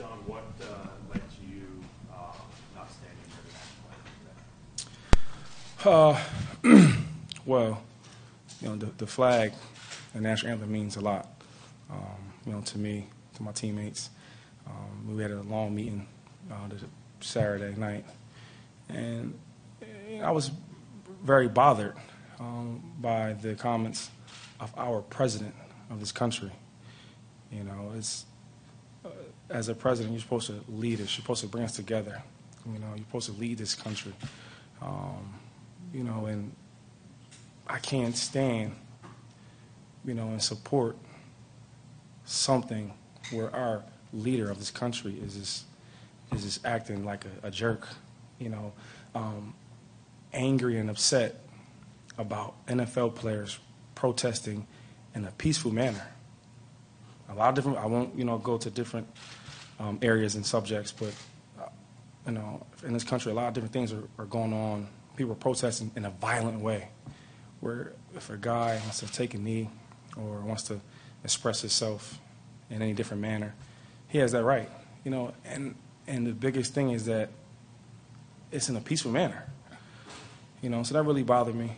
Sean, what led to you not standing there today? Well, the flag, the national anthem means a lot, to me, to my teammates. We had a long meeting Saturday night, and I was very bothered by the comments of our president of this country. As a president, you're supposed to lead us. You're supposed to bring us together. You're supposed to lead this country. And I can't stand, and support something where our leader of this country is just acting like a jerk, angry and upset about NFL players protesting in a peaceful manner. A lot of different, I won't, go to different areas and subjects, but, in this country, a lot of different things are going on. People are protesting in a violent way, where if a guy wants to take a knee or wants to express himself in any different manner, he has that right, and the biggest thing is that it's in a peaceful manner, so that really bothered me,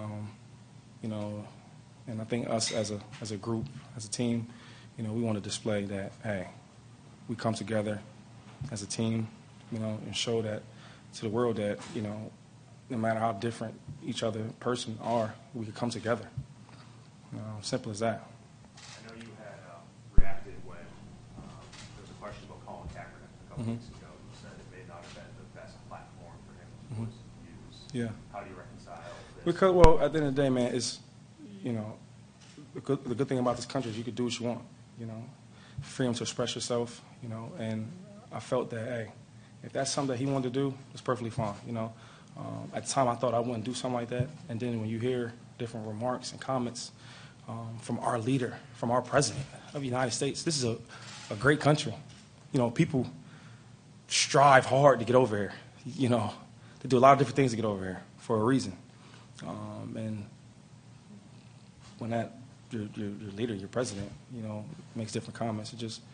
and I think us as a group, as a team, we want to display that, hey, we come together as a team, and show that to the world that, no matter how different each other person are, we could come together. Simple as that. I know you had reacted when there was a question about Colin Kaepernick a couple weeks ago. You said it may not have been the best platform for him to use. Yeah. How do you reconcile this? Because, well, at the end of the day, man, it's, the good thing about this country is you can do what you want, freedom to express yourself, and I felt that, hey, if that's something that he wanted to do, it's perfectly fine, At the time, I thought I wouldn't do something like that, and then when you hear different remarks and comments from our leader, from our president of the United States, this is a great country. People strive hard to get over here, They do a lot of different things to get over here for a reason. And when your leader, your president, makes different comments,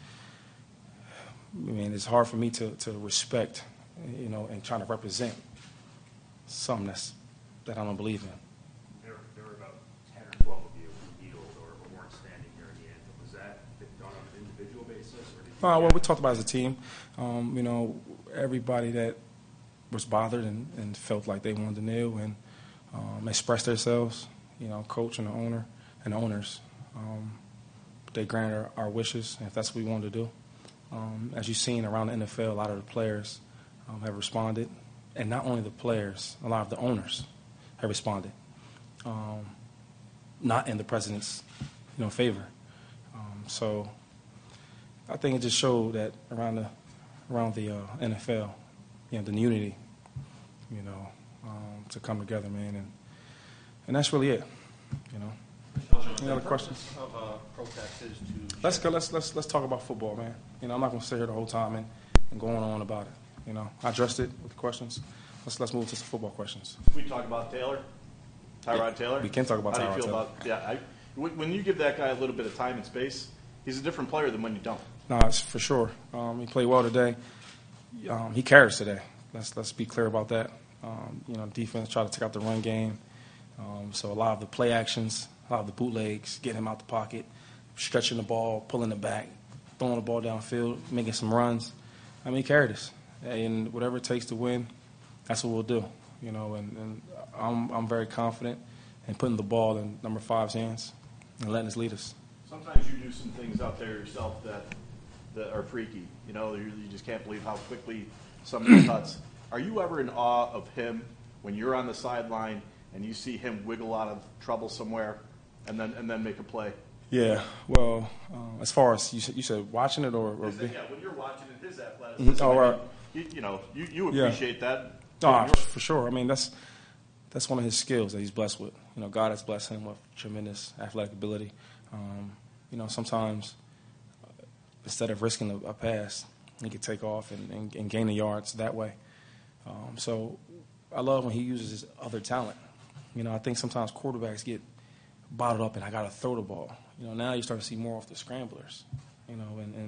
it's hard for me to respect, and trying to represent something that I don't believe in. There were about 10 or 12 of you who kneeled or weren't standing during the anthem. Was that done on an individual basis? Or did you Well, we talked about it as a team. Everybody that was bothered and felt like they wanted to kneel and express themselves, coach and the owner and the owners, they granted our wishes, if that's what we wanted to do. As you've seen around the NFL, a lot of the players have responded. And not only the players, a lot of the owners have responded, not in the president's, favor. So I think it just showed that around the NFL, the unity, to come together, man, and that's really it, Any other questions? Of protest is to Let's go. Let's talk about football, man. I'm not going to sit here the whole time and going on about it. I addressed it with the questions. Let's move to some football questions. we talk about Taylor, Tyrod Taylor. We can talk about How do you Tyrod feel Taylor. about when you give that guy a little bit of time and space, he's a different player than when you don't. No, it's for sure. He played well today. He carries today. Let's be clear about that. Defense tried to take out the run game. So a lot of the play actions, a lot of the bootlegs, getting him out the pocket, stretching the ball, pulling it back, throwing the ball downfield, making some runs. He carried us. And whatever it takes to win, that's what we'll do. And I'm very confident in putting the ball in number 5's hands and letting us lead us. Sometimes you do some things out there yourself that are freaky. You just can't believe how quickly somebody cuts. Are you ever in awe of him when you're on the sideline and you see him wiggle out of trouble somewhere and then make a play? Yeah. Well, as far as you said watching it or When you're watching it, his athleticism. Oh, right. You appreciate that. For sure. That's one of his skills that he's blessed with. God has blessed him with tremendous athletic ability. Sometimes instead of risking a pass, he could take off and gain the yards that way. So I love when he uses his other talent. I think sometimes quarterbacks get bottled up and I got to throw the ball. Now you start to see more of the scramblers, and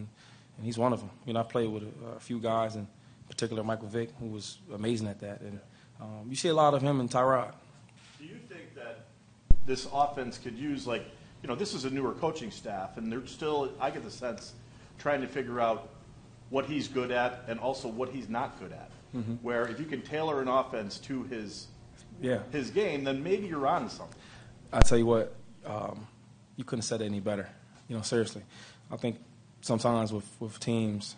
and he's one of them. You know, I played with a few guys, in particular Michael Vick, who was amazing at that. And you see a lot of him in Tyrod. Do you think that this offense could use, like, you know, this is a newer coaching staff, and they're still, I get the sense, trying to figure out what he's good at and also what he's not good at. Mm-hmm. Where if you can tailor an offense to his game, then maybe you're on to something. I tell you what, you couldn't have said it any better. You know, seriously. I think sometimes with teams,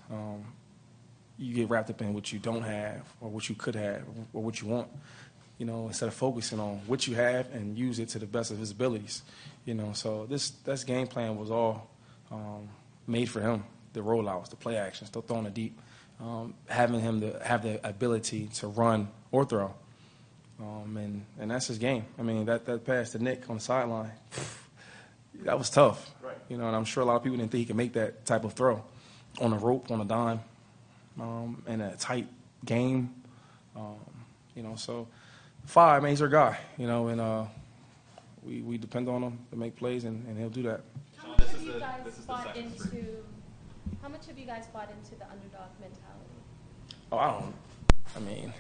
you get wrapped up in what you don't have or what you could have or what you want, you know, instead of focusing on what you have and use it to the best of his abilities. You know, so this game plan was all made for him. The rollouts, the play actions, the throwing it deep, having him to have the ability to run or throw. And that's his game. I mean, that pass to Nick on the sideline, that was tough. Right. You know, and I'm sure a lot of people didn't think he could make that type of throw on a rope, on a dime, in a tight game. You know, so I mean, he's our guy, you know, and we depend on him to make plays, and he'll do that. How much have you guys bought into? How much have you guys bought into the underdog mentality? Oh, I mean,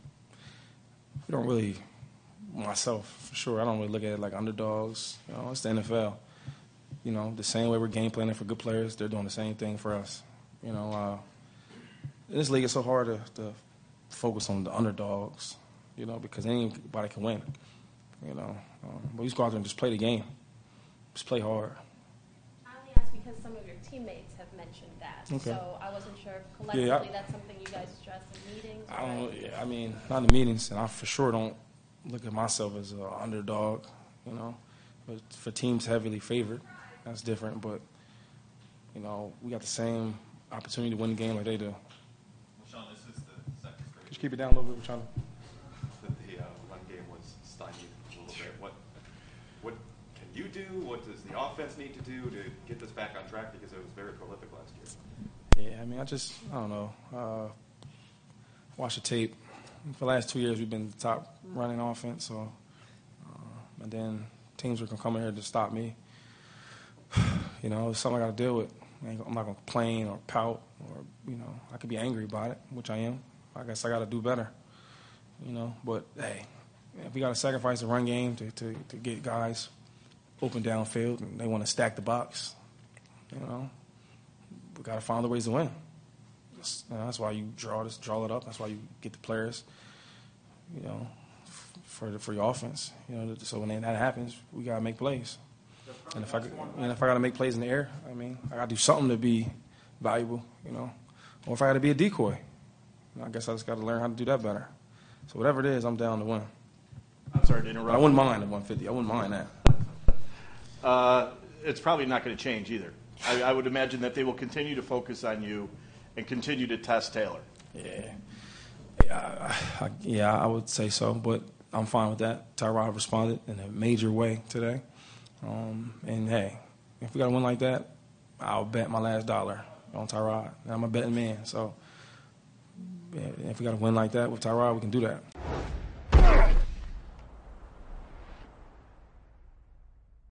we don't really, myself, for sure, I don't really look at it like underdogs. You know, it's the NFL. You know, the same way we're game planning for good players, they're doing the same thing for us. You know, in this league, it's so hard to focus on the underdogs, you know, because anybody can win. You know, but you just go out there and just play the game. Just play hard. I only ask because some of your teammates have mentioned that. Okay. So I wasn't sure if collectively that's something you guys stress in meetings. I mean, not in the meetings, and I for sure don't look at myself as an underdog, you know. But for teams heavily favored, that's different. But, you know, we got the same opportunity to win the game like they do. Well, Sean, this is the second straight. Just keep it down a little bit. We're trying to. That the run game was stymied a little bit. What can you do? What does the offense need to do to get this back on track? Because it was very prolific last year. Yeah, I mean, I don't know. Watch the tape. For the last 2 years, we've been the top running offense. So, and then teams are going to come in here to stop me. You know, it's something I got to deal with. I'm not going to complain or pout or, you know, I could be angry about it, which I am. I guess I got to do better, you know. But, hey, if we got to sacrifice the run game to get guys open downfield and they want to stack the box, you know, we got to find the ways to win. That's why you draw it up. That's why you get the players, you know, for your offense. You know, so when that happens, we got to make plays. And if I got to make plays in the air, I mean, I got to do something to be valuable, you know. Or if I got to be a decoy, you know, I guess I just got to learn how to do that better. So whatever it is, I'm down to win. I'm sorry to interrupt. But I wouldn't mind the 150. I wouldn't mind that. It's probably not going to change either. I would imagine that they will continue to focus on you and continue to test Taylor. Yeah, I would say so, but I'm fine with that. Tyrod responded in a major way today. And, hey, if we got to win like that, I'll bet my last dollar on Tyrod. And I'm a betting man. So if we got to win like that with Tyrod, we can do that.